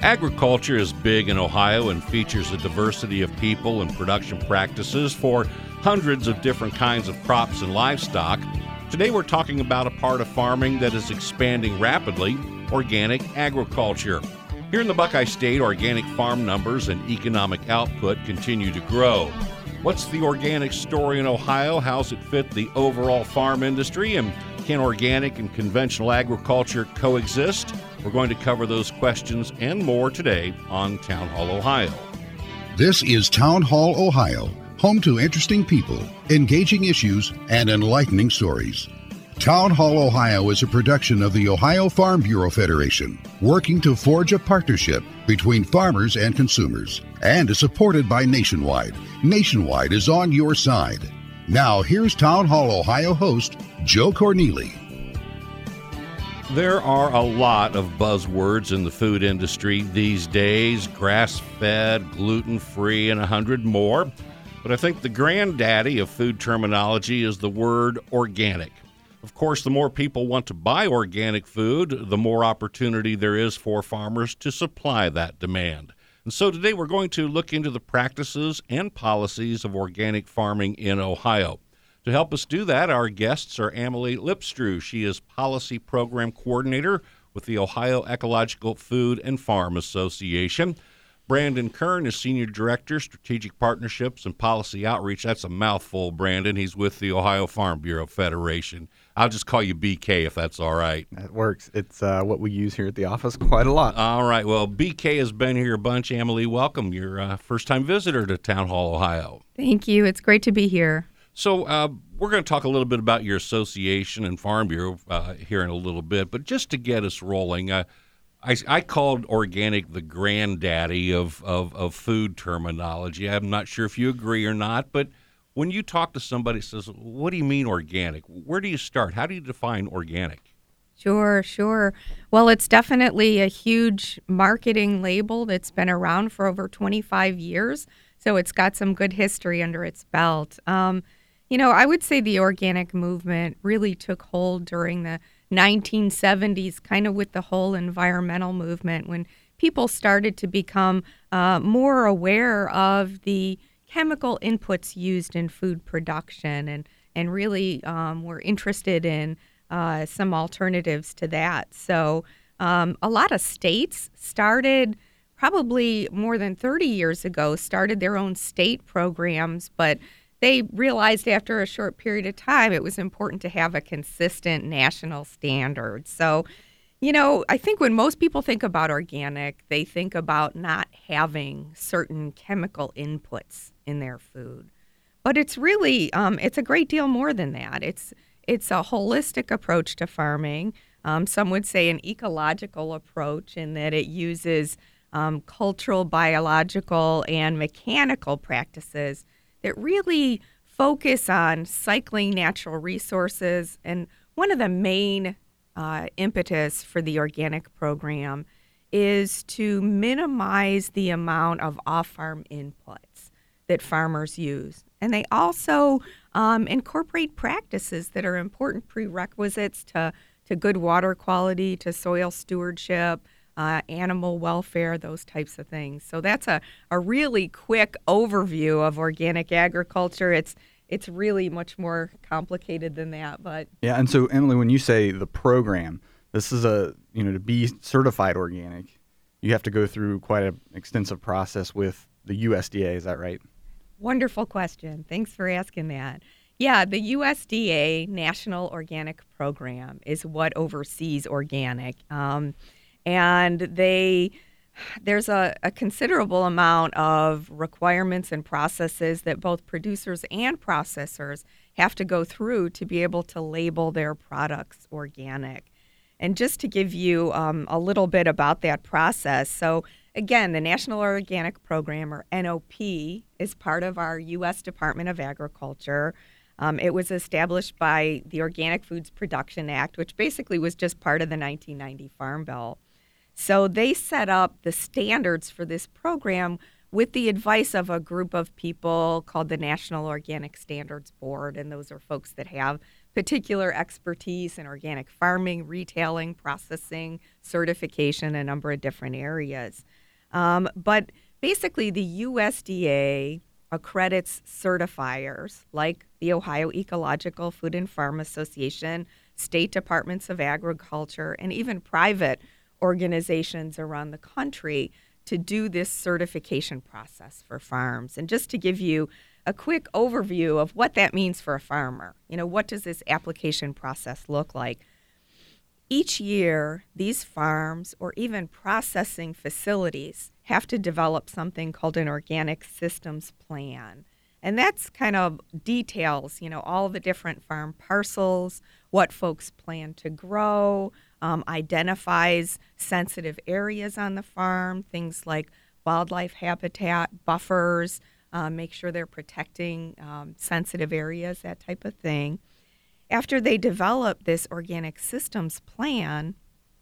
Agriculture is big in Ohio and features a diversity of people and production practices for hundreds of different kinds of crops and livestock. Today we're talking about a part of farming that is expanding rapidly, organic agriculture. Here in the Buckeye State, organic farm numbers and economic output continue to grow. What's the organic story in Ohio? How's it fit the overall farm industry? And can organic and conventional agriculture coexist? We're going to cover those questions and more today on Town Hall Ohio. This is Town Hall Ohio, home to interesting people, engaging issues, and enlightening stories. Town Hall Ohio is a production of the Ohio Farm Bureau Federation, working to forge a partnership between farmers and consumers, and is supported by Nationwide. Nationwide is on your side. Now, here's Town Hall Ohio host, Joe Corneli. There are a lot of buzzwords in the food industry these days, grass-fed, gluten-free, and 100 more. But I think the granddaddy of food terminology is the word organic. Of course, the more people want to buy organic food, the more opportunity there is for farmers to supply that demand. And so today we're going to look into the practices and policies of organic farming in Ohio. To help us do that, our guests are Amelie Lipstrew. She is Policy Program Coordinator with the Ohio Ecological Food and Farm Association. Brandon Kern is Senior Director, Strategic Partnerships and Policy Outreach. That's a mouthful, Brandon. He's with the Ohio Farm Bureau Federation. I'll just call you BK if that's all right. That works. It's what we use here at the office quite a lot. All right. Well, BK has been here a bunch. Amelie, welcome. You're a first-time visitor to Town Hall, Ohio. Thank you. It's great to be here. So we're going to talk a little bit about your association and Farm Bureau here in a little bit, but just to get us rolling, I called organic the granddaddy of food terminology. I'm not sure if you agree or not, but when you talk to somebody that says, what do you mean organic? Where do you start? How do you define organic? Sure. Well, it's definitely a huge marketing label that's been around for over 25 years, so it's got some good history under its belt. I would say the organic movement really took hold during the 1970s, kind of with the whole environmental movement, when people started to become more aware of the chemical inputs used in food production and really were interested in some alternatives to that. So a lot of states started probably more than 30 years ago, started their own state programs, but they realized after a short period of time it was important to have a consistent national standard. So, I think when most people think about organic, they think about not having certain chemical inputs in their food. But it's really, it's a great deal more than that. It's a holistic approach to farming. Some would say an ecological approach in that it uses cultural, biological, and mechanical practices that really focus on cycling natural resources. And one of the main impetus for the organic program is to minimize the amount of off-farm inputs that farmers use. And they also incorporate practices that are important prerequisites to good water quality, to soil stewardship, animal welfare, those types of things. So that's a really quick overview of organic agriculture. It's really much more complicated than that. But yeah, and so Emily, when you say the program, this is to be certified organic, you have to go through quite an extensive process with the USDA. Is that right? Wonderful question. Thanks for asking that. Yeah, the USDA National Organic Program is what oversees organic. And there's a considerable amount of requirements and processes that both producers and processors have to go through to be able to label their products organic. And just to give you a little bit about that process, so again, the National Organic Program, or NOP, is part of our U.S. Department of Agriculture. It was established by the Organic Foods Production Act, which basically was just part of the 1990 Farm Bill. So they set up the standards for this program with the advice of a group of people called the National Organic Standards Board, and those are folks that have particular expertise in organic farming, retailing, processing, certification, a number of different areas. But basically, the USDA accredits certifiers like the Ohio Ecological Food and Farm Association, state departments of agriculture, and even private organizations around the country to do this certification process for farms. And just to give you a quick overview of what that means for a farmer, what does this application process look like? Each year, these farms or even processing facilities have to develop something called an organic systems plan. And that's kind of details, all the different farm parcels, what folks plan to grow, identifies sensitive areas on the farm, things like wildlife habitat, buffers, make sure they're protecting sensitive areas, that type of thing. After they develop this organic systems plan,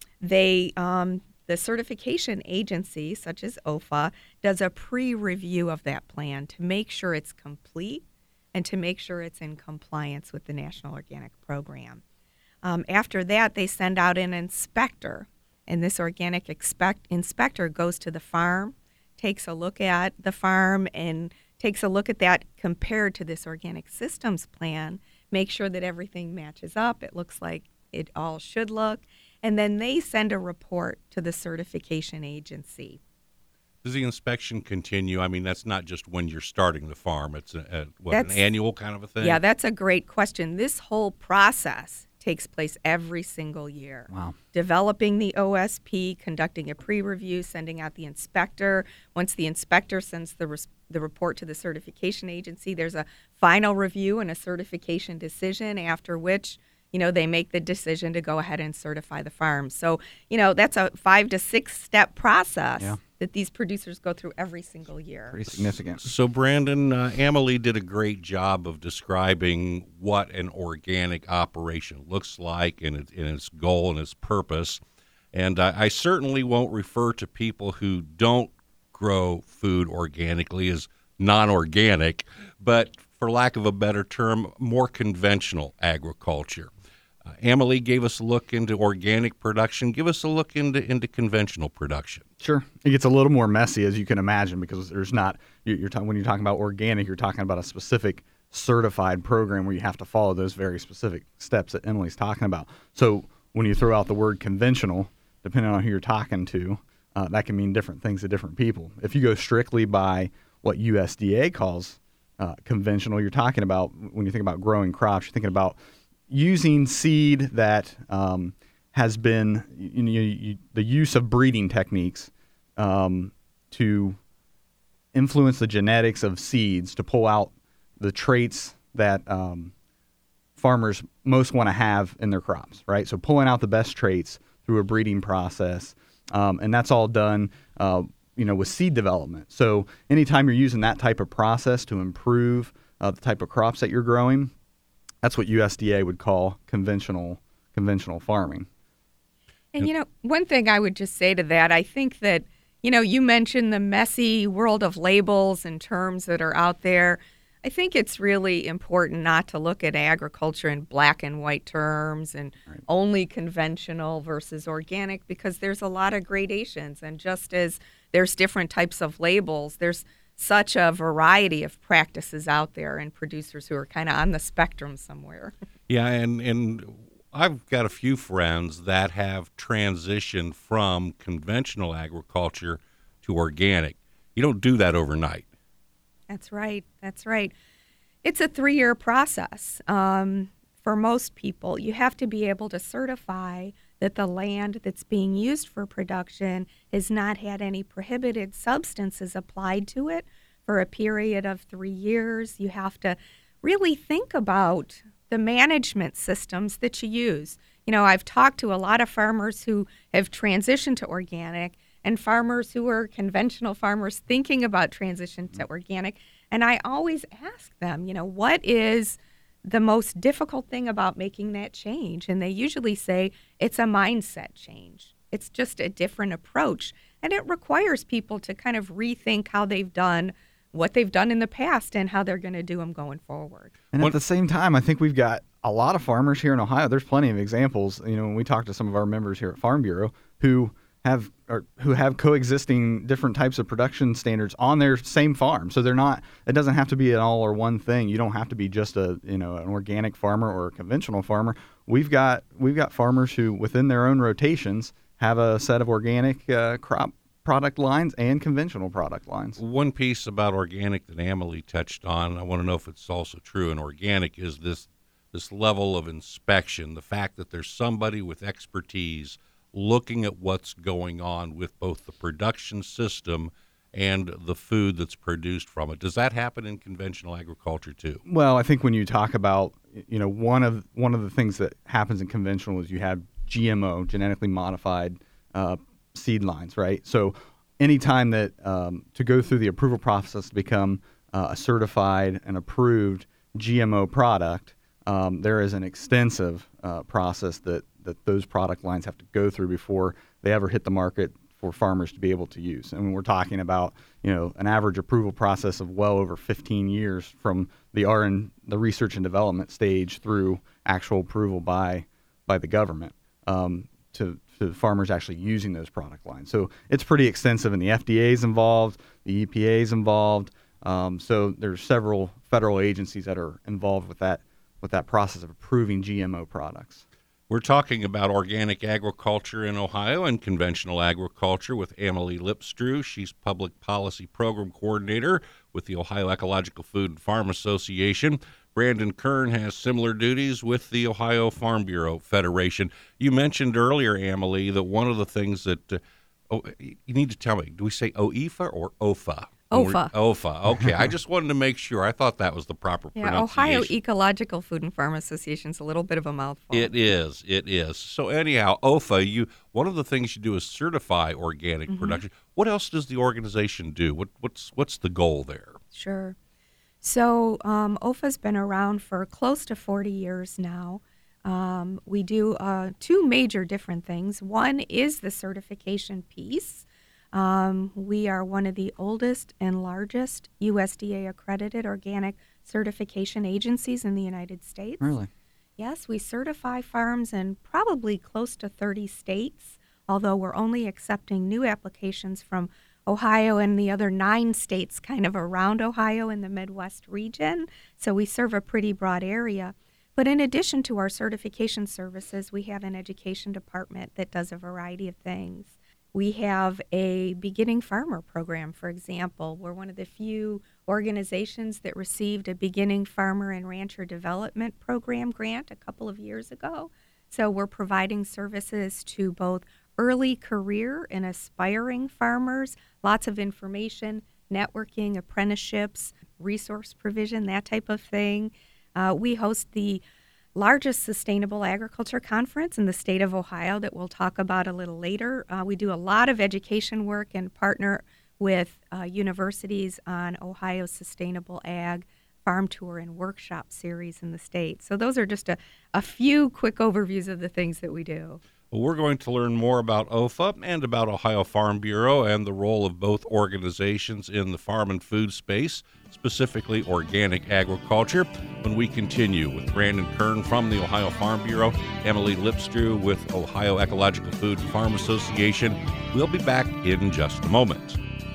the certification agency, such as OFA, does a pre-review of that plan to make sure it's complete and to make sure it's in compliance with the National Organic Program. After that, they send out an inspector, and this organic inspector goes to the farm, takes a look at the farm, and takes a look at that compared to this organic systems plan, make sure that everything matches up, it looks like it all should look, and then they send a report to the certification agency. Does the inspection continue? I mean, that's not just when you're starting the farm. It's an annual kind of a thing? Yeah, that's a great question. This whole process takes place every single year. Wow. Developing the OSP, conducting a pre-review, sending out the inspector. Once the inspector sends the report to the certification agency, there's a final review and a certification decision, after which they make the decision to go ahead and certify the farm. So, that's a 5 to 6 step process that these producers go through every single year. Pretty significant. So, Brandon, Amelie did a great job of describing what an organic operation looks like and its goal and its purpose. And I certainly won't refer to people who don't grow food organically as non-organic, but for lack of a better term, more conventional agriculture. Amelie gave us a look into organic production. Give us a look into conventional production. Sure. It gets a little more messy, as you can imagine, because there's not, when you're talking about organic, you're talking about a specific certified program where you have to follow those very specific steps that Emily's talking about. So when you throw out the word conventional, depending on who you're talking to, that can mean different things to different people. If you go strictly by what USDA calls conventional, you're talking about, when you think about growing crops, you're thinking about using seed that has been, the use of breeding techniques to influence the genetics of seeds to pull out the traits that farmers most want to have in their crops, right? So pulling out the best traits through a breeding process, and that's all done with seed development. So anytime you're using that type of process to improve the type of crops that you're growing, that's what USDA would call conventional farming. And, one thing I would just say to that, I think that, you mentioned the messy world of labels and terms that are out there. I think it's really important not to look at agriculture in black and white terms and only conventional versus organic, because there's a lot of gradations. And just as there's different types of labels, there's such a variety of practices out there and producers who are kind of on the spectrum somewhere. Yeah, and I've got a few friends that have transitioned from conventional agriculture to organic. You don't do that overnight. That's right. It's a 3-year process. For most people, you have to be able to certify that the land that's being used for production has not had any prohibited substances applied to it for a period of 3 years. You have to really think about the management systems that you use. I've talked to a lot of farmers who have transitioned to organic and farmers who are conventional farmers thinking about transition to organic. And I always ask them, what is the most difficult thing about making that change? And they usually say it's a mindset change. It's just a different approach. And it requires people to kind of rethink how they've done what they've done in the past and how they're going to do them going forward. And at the same time, I think we've got a lot of farmers here in Ohio, there's plenty of examples. When we talk to some of our members here at Farm Bureau who have coexisting different types of production standards on their same farm. So it doesn't have to be an all or one thing. You don't have to be just an organic farmer or a conventional farmer. We've got farmers who within their own rotations have a set of organic crop product lines and conventional product lines. One piece about organic that Emily touched on, I want to know if it's also true in organic, is this level of inspection, the fact that there's somebody with expertise looking at what's going on with both the production system and the food that's produced from it. Does that happen in conventional agriculture too? Well, I think when you talk about, one of the things that happens in conventional is you have GMO, genetically modified seed lines, right? So anytime that to go through the approval process to become a certified and approved GMO product, there is an extensive process that those product lines have to go through before they ever hit the market for farmers to be able to use. And we're talking about, an average approval process of well over 15 years from the research and development stage through actual approval by the government to farmers actually using those product lines. So it's pretty extensive, and the FDA is involved, the EPA is involved. So there's several federal agencies that are involved with that process of approving GMO products. We're talking about organic agriculture in Ohio and conventional agriculture with Emily Lipstrew. She's Public Policy Program Coordinator with the Ohio Ecological Food and Farm Association. Brandon Kern has similar duties with the Ohio Farm Bureau Federation. You mentioned earlier, Emily, that one of the things that you need to tell me, do we say OEFA or OFA? OFA. OFA. Okay, I just wanted to make sure. I thought that was the proper pronunciation. Ohio Ecological Food and Farm Association is a little bit of a mouthful. It is. So anyhow, OFA, one of the things you do is certify organic production. What else does the organization do? What's the goal there? Sure. So OFA's been around for close to 40 years now. We do two major different things. One is the certification piece. We are one of the oldest and largest USDA-accredited organic certification agencies in the United States. Really? Yes, we certify farms in probably close to 30 states, although we're only accepting new applications from Ohio and the other 9 states kind of around Ohio in the Midwest region. So we serve a pretty broad area. But in addition to our certification services, we have an education department that does a variety of things. We have a beginning farmer program, for example. We're one of the few organizations that received a beginning farmer and rancher development program grant a couple of years ago. So we're providing services to both early career and aspiring farmers, lots of information, networking, apprenticeships, resource provision, that type of thing. We host the largest sustainable agriculture conference in the state of Ohio that we'll talk about a little later. We do a lot of education work and partner with universities on Ohio's Sustainable Ag Farm Tour and Workshop series in the state. So those are just a few quick overviews of the things that we do. Well, we're going to learn more about OFA and about Ohio Farm Bureau and the role of both organizations in the farm and food space, specifically organic agriculture, when we continue with Brandon Kern from the Ohio Farm Bureau, Emily Lipstrew with Ohio Ecological Food and Farm Association. We'll be back in just a moment.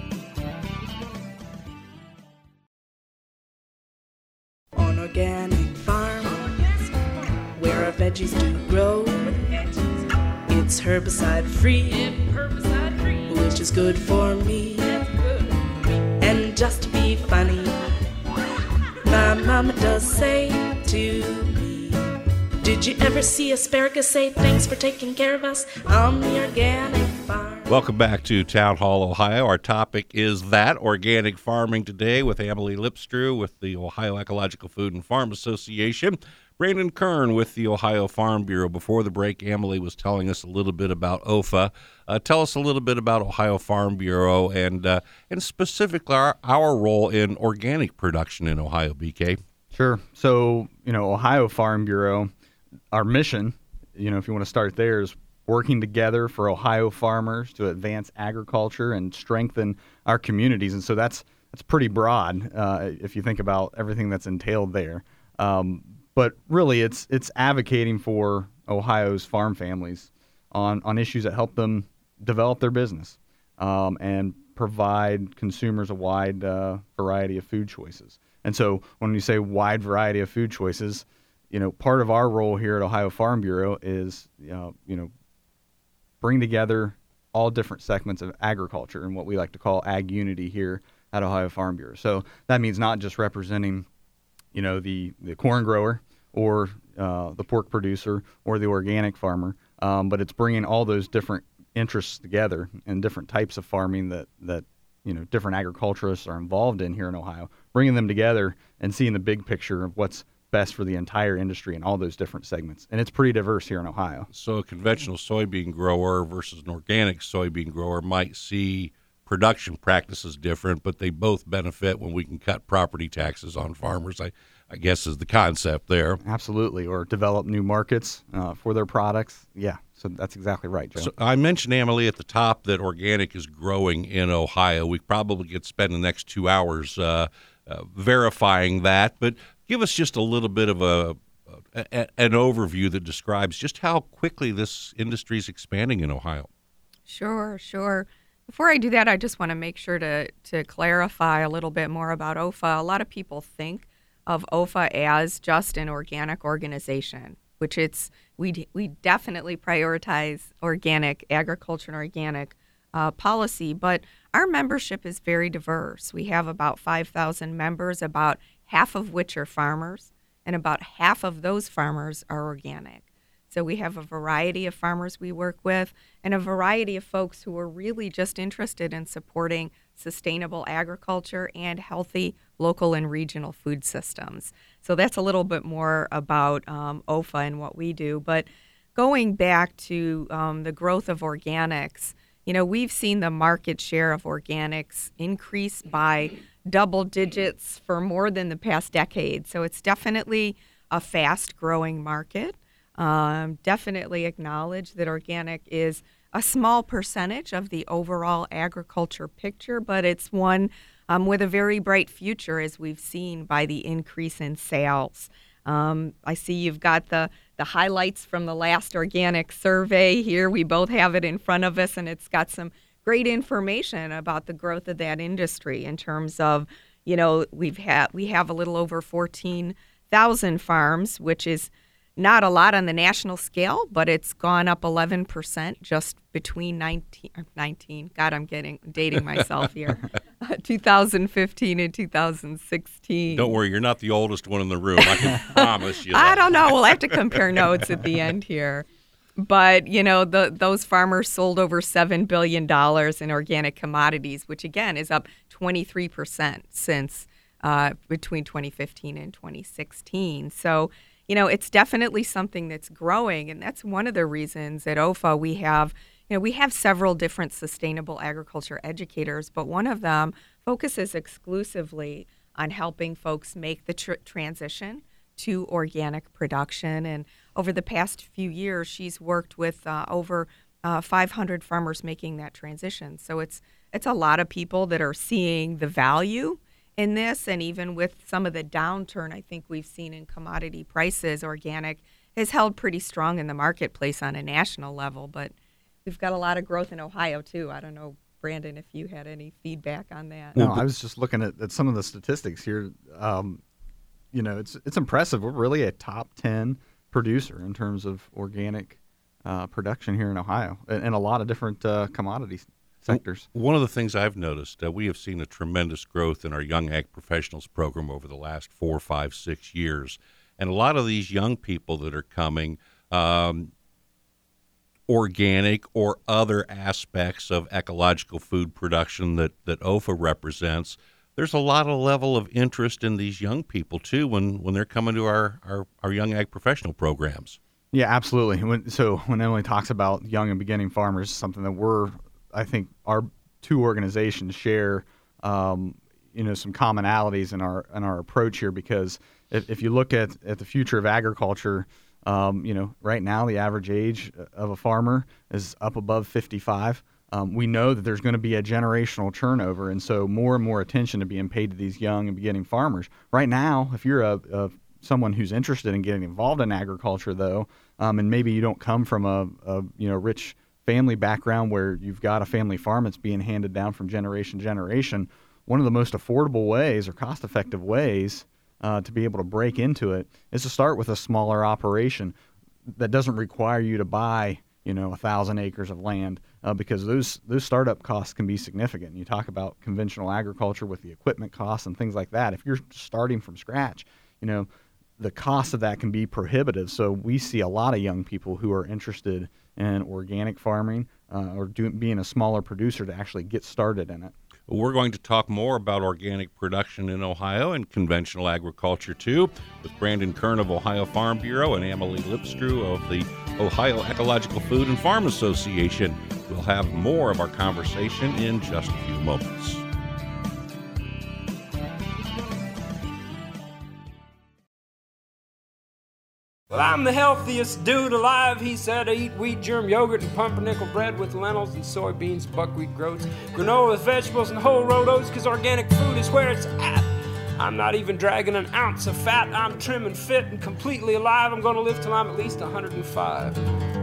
On organic farm, where our veggies do grow. It's herbicide free, which is good for me. And just to be funny, my mama does say to me, did you ever see asparagus say thanks for taking care of us on the organic farm? Welcome back to Town Hall, Ohio. Our topic is that, organic farming today, with Emily Lipstrew with the Ohio Ecological Food and Farm Association. Brandon Kern with the Ohio Farm Bureau. Before the break, Emily was telling us a little bit about OFA. Tell us a little bit about Ohio Farm Bureau and specifically our role in organic production in Ohio, BK. Sure. So, Ohio Farm Bureau, our mission, if you want to start there, is working together for Ohio farmers to advance agriculture and strengthen our communities. And so that's pretty broad if you think about everything that's entailed there. But really, it's advocating for Ohio's farm families on issues that help them develop their business and provide consumers a wide variety of food choices. And so when you say wide variety of food choices, part of our role here at Ohio Farm Bureau is, bring together all different segments of agriculture and what we like to call ag unity here at Ohio Farm Bureau. So that means not just representing, the corn grower or the pork producer or the organic farmer, but it's bringing all those different interests together and different types of farming that different agriculturists are involved in here in Ohio, bringing them together and seeing the big picture of what's best for the entire industry in all those different segments. And it's pretty diverse here in Ohio. So a conventional soybean grower versus an organic soybean grower might see production practices different, but they both benefit when we can cut property taxes on farmers, I guess is the concept there. Absolutely, or develop new markets for their products. Yeah, so that's exactly right, Joe. So I mentioned, Emily, at the top that organic is growing in Ohio. We probably could spend the next 2 hours verifying that, but give us just a little bit of an overview that describes just how quickly this industry is expanding in Ohio. Sure. Before I do that, I just want to make sure to clarify a little bit more about OFA. A lot of people think of OFA as just an organic organization, which we definitely prioritize organic agriculture and organic policy, but our membership is very diverse. We have about 5,000 members, about half of which are farmers, and about half of those farmers are organic. So we have a variety of farmers we work with and a variety of folks who are really just interested in supporting sustainable agriculture and healthy local and regional food systems. So that's a little bit more about OFA and what we do. But going back to the growth of organics, we've seen the market share of organics increase by double digits for more than the past decade. So it's definitely a fast-growing market. Definitely acknowledge that organic is a small percentage of the overall agriculture picture, but it's one with a very bright future, as we've seen by the increase in sales. I see you've got the highlights from the last organic survey here. We both have it in front of us, and it's got some great information about the growth of that industry in terms of, we have a little over 14,000 farms, which is not a lot on the national scale, but it's gone up 11% just between 19. God, I'm dating myself here. 2015 and 2016. Don't worry, you're not the oldest one in the room. I can promise you that. I don't know. We'll have to compare notes at the end here. But, those farmers sold over $7 billion in organic commodities, which, again, is up 23% since between 2015 and 2016. So, it's definitely something that's growing, and that's one of the reasons at OFA we have several different sustainable agriculture educators, but one of them focuses exclusively on helping folks make the transition to organic production. And over the past few years, she's worked with over 500 farmers making that transition. So it's a lot of people that are seeing the value in this, and even with some of the downturn I think we've seen in commodity prices, organic has held pretty strong in the marketplace on a national level, but we've got a lot of growth in Ohio too. I don't know, Brandon, if you had any feedback on that. No, I was just looking at some of the statistics here. It's impressive. We're really a top 10 producer in terms of organic production here in Ohio in a lot of different commodities sectors. One of the things I've noticed, we have seen a tremendous growth in our Young Ag Professionals program over the last 4, 5, 6 years. And a lot of these young people that are coming, organic or other aspects of ecological food production that OFA represents, there's a lot of level of interest in these young people, too, when they're coming to our Young Ag Professional programs. Yeah, absolutely. When Emily talks about young and beginning farmers, something that I think our two organizations share, some commonalities in our approach here. Because if you look at the future of agriculture, right now the average age of a farmer is up above 55. We know that there's going to be a generational turnover, and so more and more attention to being paid to these young and beginning farmers. Right now, if you're a someone who's interested in getting involved in agriculture, though, and maybe you don't come from a rich family background where you've got a family farm that's being handed down from generation to generation, one of the most affordable ways or cost-effective ways to be able to break into it is to start with a smaller operation that doesn't require you to buy 1,000 acres of land, because those startup costs can be significant. You talk about conventional agriculture with the equipment costs and things like that. If you're starting from scratch, the cost of that can be prohibitive. So we see a lot of young people who are interested in organic farming or being a smaller producer to actually get started in it. We're going to talk more about organic production in Ohio and conventional agriculture, too, with Brandon Kern of Ohio Farm Bureau and Emily Lipstrew of the Ohio Ecological Food and Farm Association. We'll have more of our conversation in just a few moments. Well, I'm the healthiest dude alive, he said. I eat wheat germ yogurt and pumpernickel bread with lentils and soybeans, buckwheat groats, granola with vegetables and whole rolled oats, because organic food is where it's at. I'm not even dragging an ounce of fat. I'm trim and fit and completely alive. I'm going to live till I'm at least 105.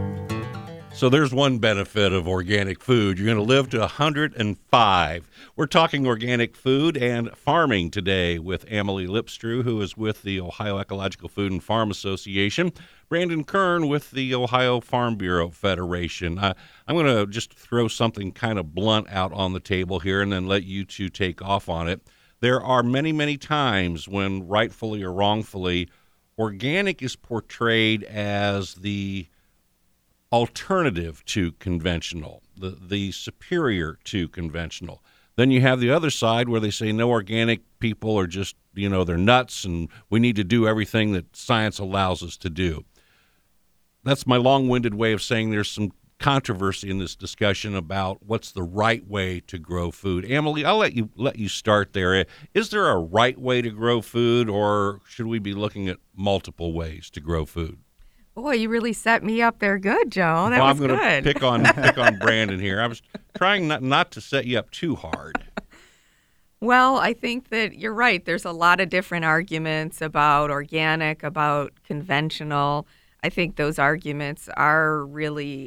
So there's one benefit of organic food. You're going to live to 105. We're talking organic food and farming today with Emily Lipstrew, who is with the Ohio Ecological Food and Farm Association, Brandon Kern with the Ohio Farm Bureau Federation. I'm going to just throw something kind of blunt out on the table here and then let you two take off on it. There are many, many times when, rightfully or wrongfully, organic is portrayed as the alternative to conventional, the superior to conventional. Then you have the other side where they say no, organic people are just, they're nuts and we need to do everything that science allows us to do. That's my long-winded way of saying there's some controversy in this discussion about what's the right way to grow food. Emily, I'll let you start there. Is there a right way to grow food, or should we be looking at multiple ways to grow food? Boy, you really set me up there good, Joe. That was good. I'm going to pick on Brandon here. I was trying not to set you up too hard. Well, I think that you're right. There's a lot of different arguments about organic, about conventional. I think those arguments are really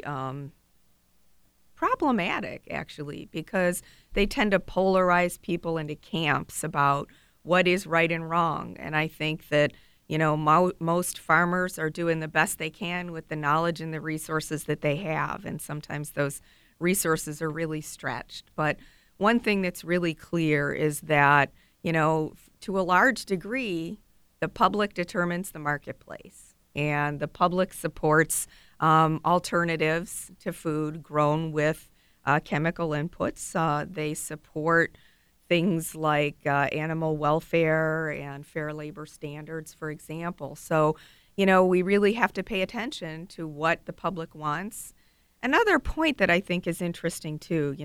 problematic, actually, because they tend to polarize people into camps about what is right and wrong. And I think that most farmers are doing the best they can with the knowledge and the resources that they have, and sometimes those resources are really stretched. But one thing that's really clear is that, to a large degree, the public determines the marketplace, and the public supports alternatives to food grown with chemical inputs. They support things like animal welfare and fair labor standards, for example. So, we really have to pay attention to what the public wants. Another point that I think is interesting, too,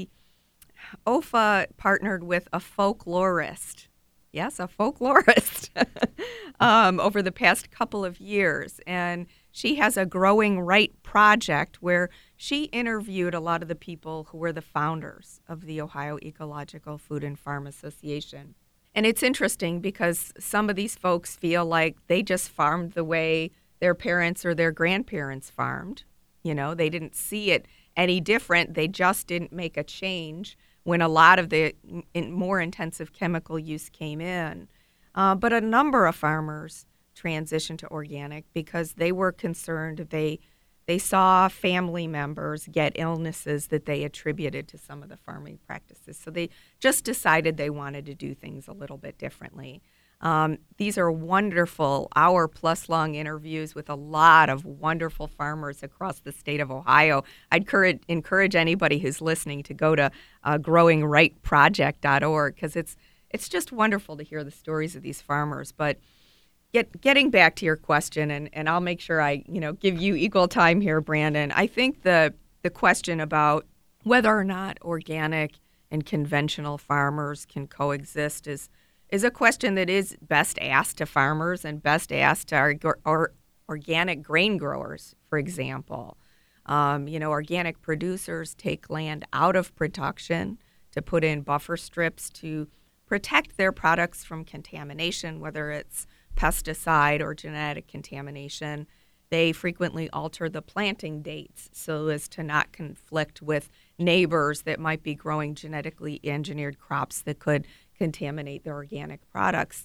OFA partnered with a folklorist. Yes, a folklorist over the past couple of years. And she has a Growing Right project where she interviewed a lot of the people who were the founders of the Ohio Ecological Food and Farm Association. And it's interesting because some of these folks feel like they just farmed the way their parents or their grandparents farmed. They didn't see it any different. They just didn't make a change when a lot of the more intensive chemical use came in. But a number of farmers transitioned to organic because they were concerned. They saw family members get illnesses that they attributed to some of the farming practices. So they just decided they wanted to do things a little bit differently. These are wonderful hour-plus long interviews with a lot of wonderful farmers across the state of Ohio. I'd encourage anybody who's listening to go to growingrightproject.org because it's just wonderful to hear the stories of these farmers. But getting back to your question, and I'll make sure I give you equal time here, Brandon. I think the question about whether or not organic and conventional farmers can coexist is a question that is best asked to farmers and best asked to our organic grain growers, for example. Organic producers take land out of production to put in buffer strips to protect their products from contamination, whether it's pesticide or genetic contamination, they frequently alter the planting dates so as to not conflict with neighbors that might be growing genetically engineered crops that could contaminate their organic products.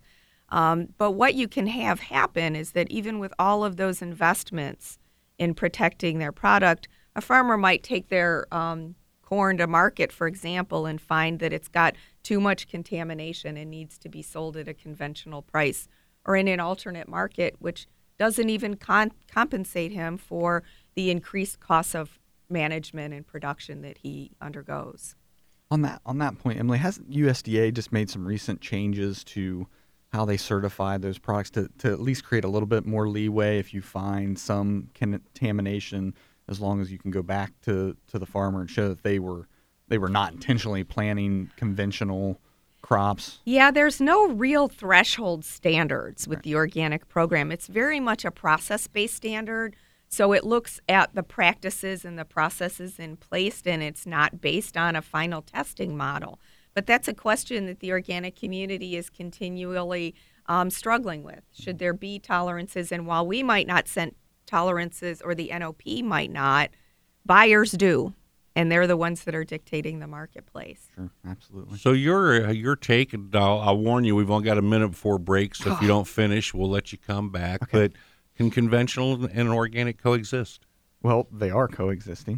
But what you can have happen is that even with all of those investments in protecting their product, a farmer might take their corn to market, for example, and find that it's got too much contamination and needs to be sold at a conventional price or in an alternate market, which doesn't even compensate him for the increased costs of management and production that he undergoes. On that point, Emily, hasn't USDA just made some recent changes to how they certify those products to at least create a little bit more leeway if you find some contamination, as long as you can go back to the farmer and show that they were not intentionally planting conventional crops? Yeah, there's no real threshold standards with the organic program. It's very much a process-based standard. So it looks at the practices and the processes in place, and it's not based on a final testing model. But that's a question that the organic community is continually struggling with. Should there be tolerances? And while we might not set tolerances, or the NOP might not, buyers do. And they're the ones that are dictating the marketplace. Sure, absolutely. So your take, and I'll warn you, we've only got a minute before break, so if you don't finish, we'll let you come back. Okay. But can conventional and organic coexist? Well, they are coexisting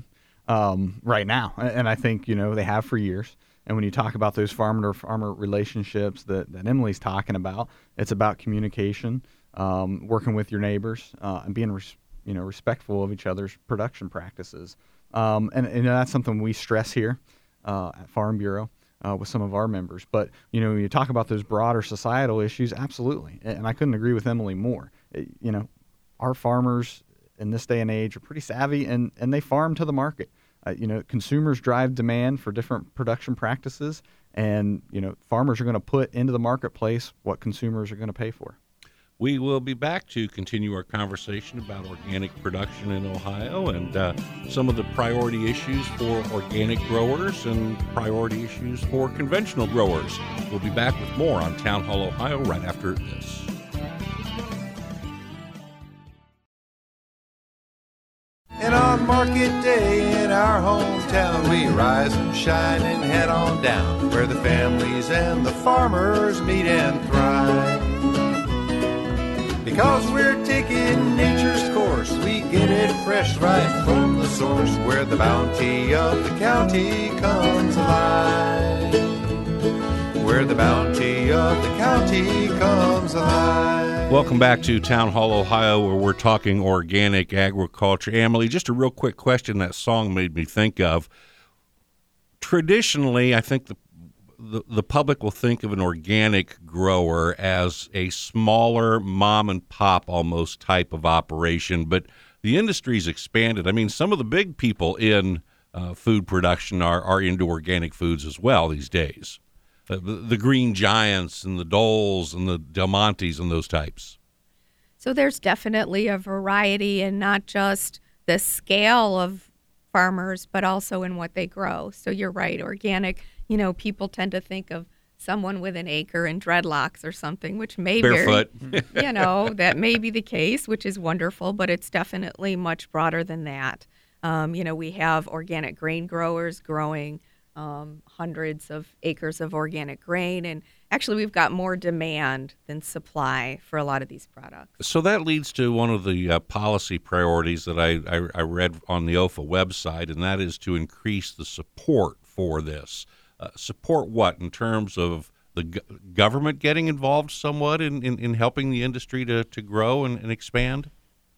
right now, and I think they have for years. And when you talk about those farmer-to-farmer relationships that Emily's talking about, it's about communication, working with your neighbors, and being respectful of each other's production practices. And that's something we stress here at Farm Bureau with some of our members. But when you talk about those broader societal issues, absolutely, and I couldn't agree with Emily more. Our farmers in this day and age are pretty savvy, and they farm to the market. Consumers drive demand for different production practices, and farmers are going to put into the marketplace what consumers are going to pay for. We will be back to continue our conversation about organic production in Ohio and some of the priority issues for organic growers and priority issues for conventional growers. We'll be back with more on Town Hall Ohio right after this. And on market day in our hometown, we rise and shine and head on down, where the families and the farmers meet and thrive. Because we're taking nature's course, we get it fresh right from the source, where the bounty of the county comes alive. Where the bounty of the county comes alive. Welcome back to Town Hall, Ohio, where we're talking organic agriculture. Emily, just a real quick question that song made me think of. Traditionally, I think the public will think of an organic grower as a smaller mom and pop almost type of operation, but the industry's expanded. I mean, some of the big people in food production are into organic foods as well these days. The Green Giants and the Doles and the Del Montes and those types. So there's definitely a variety, and not just the scale of farmers, but also in what they grow. So you're right, organic, people tend to think of someone with an acre and dreadlocks or something, which may barefoot. That may be the case, which is wonderful, but it's definitely much broader than that. We have organic grain growers growing hundreds of acres of organic grain, and actually we've got more demand than supply for a lot of these products. So that leads to one of the policy priorities that I read on the OFA website, and that is to increase the support for this. Support what in terms of the government getting involved somewhat in helping the industry to grow and expand?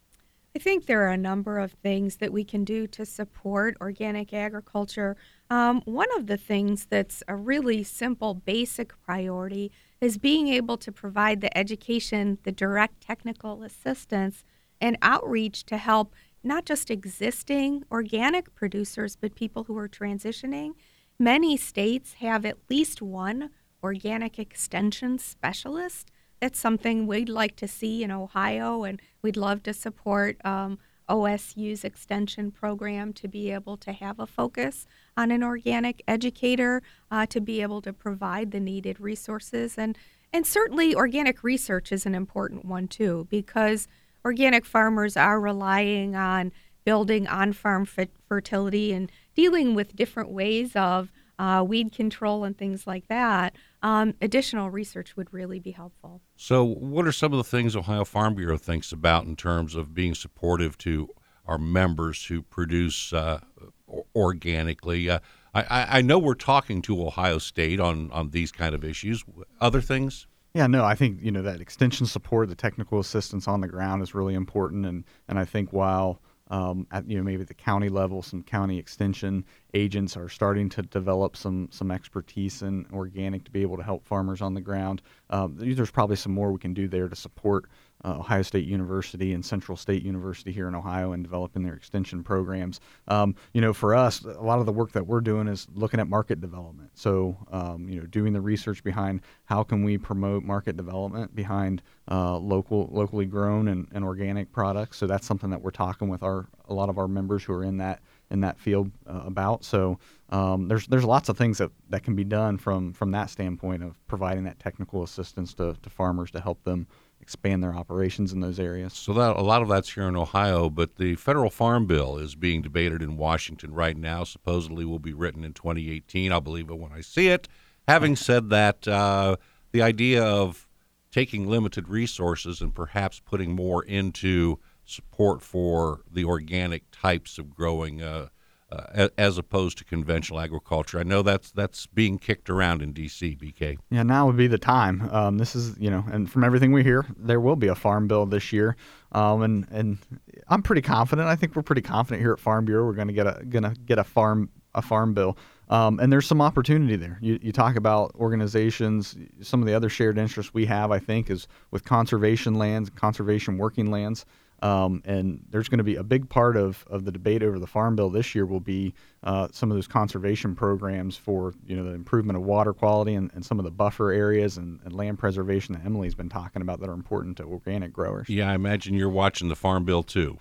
I think there are a number of things that we can do to support organic agriculture. One of the things that's a really simple, basic priority is being able to provide the education, the direct technical assistance, and outreach to help not just existing organic producers, but people who are transitioning. Many states have at least one organic extension specialist. That's something we'd like to see in Ohio, and we'd love to support OSU's extension program to be able to have a focus on an organic educator to be able to provide the needed resources. And And certainly organic research is an important one too, because organic farmers are relying on building on-farm fertility and dealing with different ways of weed control and things like that. Additional research would really be helpful. So what are some of the things Ohio Farm Bureau thinks about in terms of being supportive to our members who produce organically? I know we're talking to Ohio State on these kind of issues. Other things? Yeah, no, I think, that extension support, the technical assistance on the ground is really important. And I think while at maybe the county level, some county extension agents are starting to develop some expertise in organic to be able to help farmers on the ground. There's probably some more we can do there to support Ohio State University and Central State University here in Ohio in developing their extension programs. For us, a lot of the work that we're doing is looking at market development. So, doing the research behind how can we promote market development behind locally grown and organic products. So that's something that we're talking with a lot of our members who are in that field about. So there's lots of things that can be done from that standpoint of providing that technical assistance to farmers to help them expand their operations in those areas. So that a lot of that's here in Ohio, but the federal farm bill is being debated in Washington right now. Supposedly will be written in 2018. I'll believe it when I see it. Having said that, the idea of taking limited resources and perhaps putting more into support for the organic types of growing as opposed to conventional agriculture. I know that's being kicked around in D.C., BK. Yeah, now would be the time. This is, and from everything we hear, there will be a farm bill this year. And I'm pretty confident. I think we're pretty confident here at Farm Bureau we're going to get a farm bill. And there's some opportunity there. You talk about organizations. Some of the other shared interests we have, I think, is with conservation lands, conservation working lands. And there's going to be a big part of the debate over the Farm Bill this year will be some of those conservation programs for the improvement of water quality and some of the buffer areas and land preservation that Emily's been talking about that are important to organic growers. Yeah, I imagine you're watching the Farm Bill too.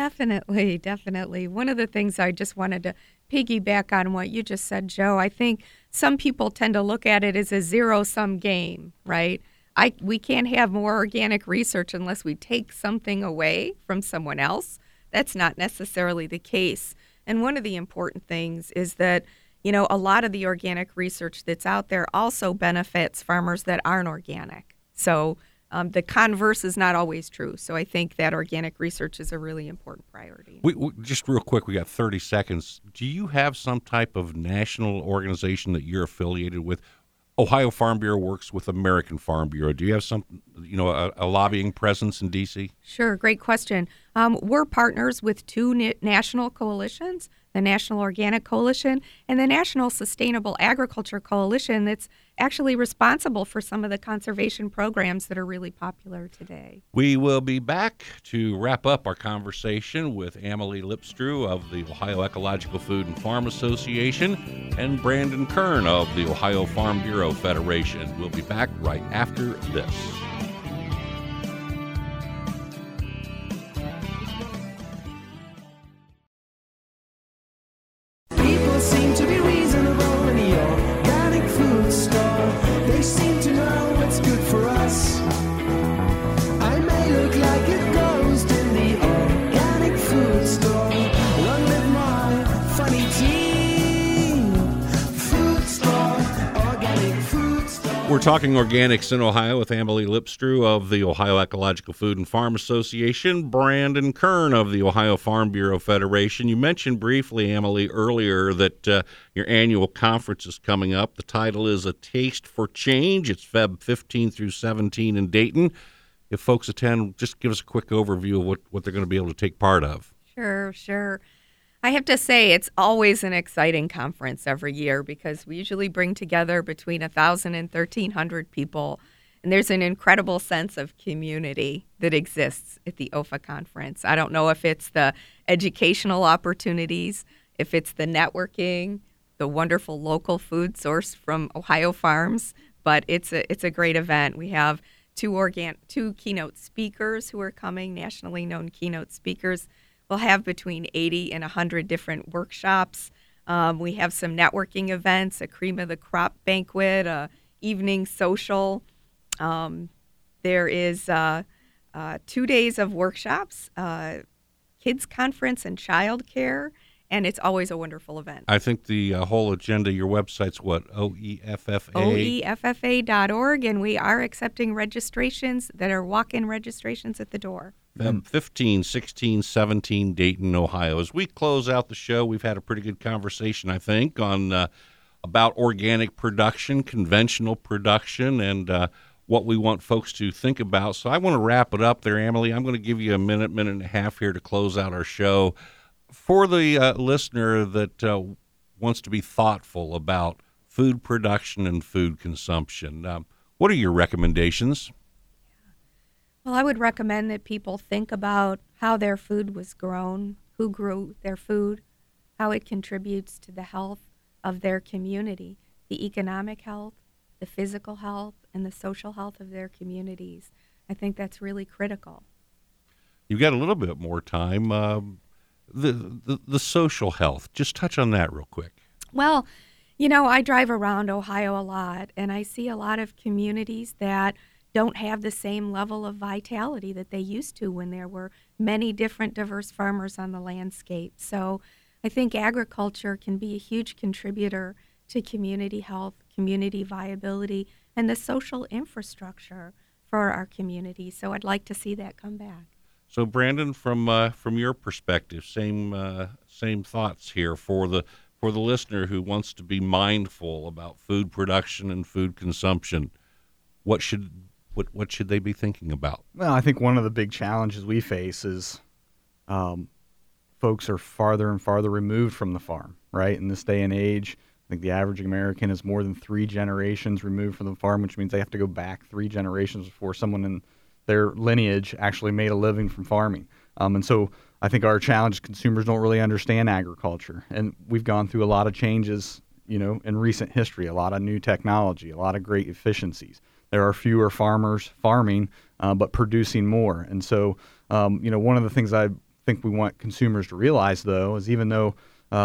Definitely. One of the things I just wanted to piggyback on what you just said, Joe, I think some people tend to look at it as a zero-sum game, right? We can't have more organic research unless we take something away from someone else. That's not necessarily the case. And one of the important things is that, a lot of the organic research that's out there also benefits farmers that aren't organic. So the converse is not always true. So I think that organic research is a really important priority. We just real quick, we got 30 seconds. Do you have some type of national organization that you're affiliated with? Ohio Farm Bureau works with American Farm Bureau. Do you have some, a lobbying presence in D.C.? Sure, great question. We're partners with two national coalitions, the National Organic Coalition and the National Sustainable Agriculture Coalition that's actually responsible for some of the conservation programs that are really popular today. We will be back to wrap up our conversation with Amelie Lipstrew of the Ohio Ecological Food and Farm Association and Brandon Kern of the Ohio Farm Bureau Federation. We'll be back right after this. People seem to be reasonable in the organic food store. They seem to know what's good for us. I may look like a ghost in the organic food store. Run with my funny team. Food store, organic food store. We're talking organics in Ohio with Amelie Lipstrew of the Ohio Ecological Food and Farm Association, Brandon Kern of the Ohio Farm Bureau Federation. You mentioned briefly, Amelie, earlier that your annual conference is coming up. The title is A Taste for Change. It's Feb 15 through 17 in Dayton. If folks attend, just give us a quick overview of what they're going to be able to take part of. Sure. I have to say it's always an exciting conference every year because we usually bring together between 1,000 and 1,300 people, and there's an incredible sense of community that exists at the OFA conference. I don't know if it's the educational opportunities, if it's the networking, the wonderful local food sourced from Ohio farms, but it's a great event. We have two keynote speakers who are coming, nationally known keynote speakers. We'll have between 80 and 100 different workshops. We have some networking events, a cream of the crop banquet, a evening social. There is 2 days of workshops, kids conference and child care, and it's always a wonderful event. I think the whole agenda, your website's what, OEFFA? OEFFA.org, and we are accepting registrations that are walk-in registrations at the door. 15, 16, 17, Dayton, Ohio. As we close out the show, we've had a pretty good conversation, I think, on about organic production, conventional production, and what we want folks to think about. So I want to wrap it up there, Emily. I'm going to give you a minute and a half here to close out our show. For the listener that wants to be thoughtful about food production and food consumption, what are your recommendations? Well, I would recommend that people think about how their food was grown, who grew their food, how it contributes to the health of their community, the economic health, the physical health, and the social health of their communities. I think that's really critical. You've got a little bit more time. The social health, just touch on that real quick. Well, you know, I drive around Ohio a lot, and I see a lot of communities that don't have the same level of vitality that they used to when there were many different diverse farmers on the landscape. So I think agriculture can be a huge contributor to community health, community viability, and the social infrastructure for our community. So I'd like to see that come back. So, Brandon, from your perspective, same thoughts here for the listener who wants to be mindful about food production and food consumption. What should they be thinking about? Well, I think one of the big challenges we face is folks are farther and farther removed from the farm, right? In this day and age, I think the average American is more than 3 generations removed from the farm, which means they have to go back 3 generations before someone in their lineage actually made a living from farming. And so I think our challenge is consumers don't really understand agriculture. And we've gone through a lot of changes, you know, in recent history, a lot of new technology, a lot of great efficiencies. There are fewer farmers farming, but producing more. And so, you know, one of the things I think we want consumers to realize, though, is even though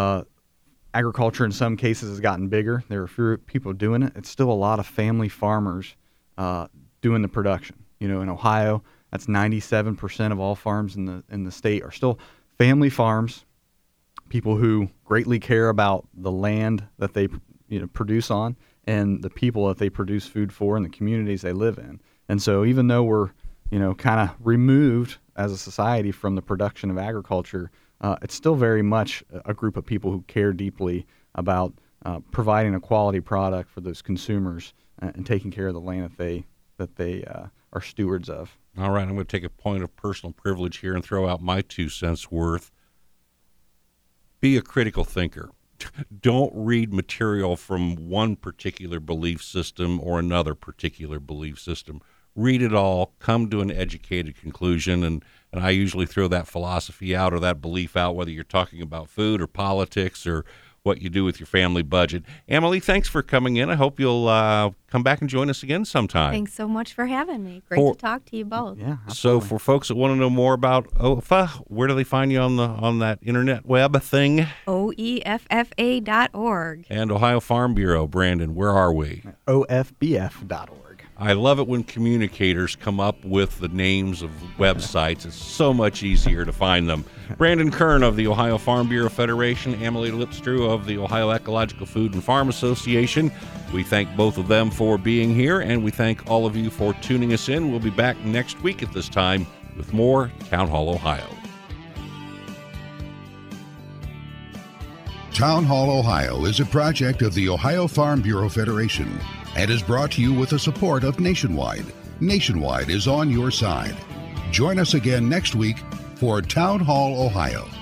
agriculture in some cases has gotten bigger, there are fewer people doing it, it's still a lot of family farmers doing the production. You know, in Ohio, that's 97% of all farms in the state are still family farms, people who greatly care about the land that they produce on and the people that they produce food for and the communities they live in. And so even though we're, kind of removed as a society from the production of agriculture, it's still very much a group of people who care deeply about providing a quality product for those consumers and taking care of the land that they are stewards of. All right, I'm going to take a point of personal privilege here and throw out my 2 cents worth. Be a critical thinker. Don't read material from one particular belief system or another particular belief system. Read it all, come to an educated conclusion, and I usually throw that philosophy out or that belief out, whether you're talking about food or politics or what you do with your family budget. Emily, thanks for coming in. I hope you'll come back and join us again sometime. Thanks so much for having me. Great to talk to you both. Yeah. So for folks that want to know more about OEFFA, where do they find you on that internet web thing? OEFFA.org. And Ohio Farm Bureau, Brandon, where are we? OFBF.org. I love it when communicators come up with the names of websites. It's so much easier to find them. Brandon Kern of the Ohio Farm Bureau Federation, Emily Lipstrew of the Ohio Ecological Food and Farm Association. We thank both of them for being here, and we thank all of you for tuning us in. We'll be back next week at this time with more Town Hall Ohio. Town Hall Ohio is a project of the Ohio Farm Bureau Federation and is brought to you with the support of Nationwide. Nationwide is on your side. Join us again next week for Town Hall Ohio.